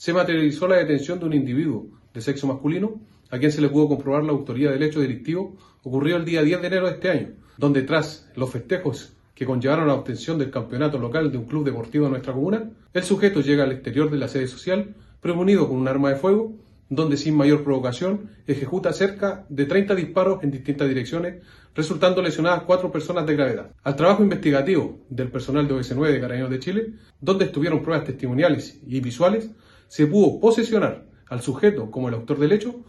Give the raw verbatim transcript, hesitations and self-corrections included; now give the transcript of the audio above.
se materializó la detención de un individuo de sexo masculino, a quien se le pudo comprobar la autoría del hecho delictivo ocurrido el día diez de enero de este año, donde tras los festejos que conllevaron la obtención del campeonato local de un club deportivo de nuestra comuna, el sujeto llega al exterior de la sede social premonido con un arma de fuego, donde sin mayor provocación ejecuta cerca de treinta disparos en distintas direcciones, resultando lesionadas cuatro personas de gravedad. Al trabajo investigativo del personal de O S nueve de Carabineros de Chile, donde estuvieron pruebas testimoniales y visuales, se pudo posesionar al sujeto como el autor del hecho,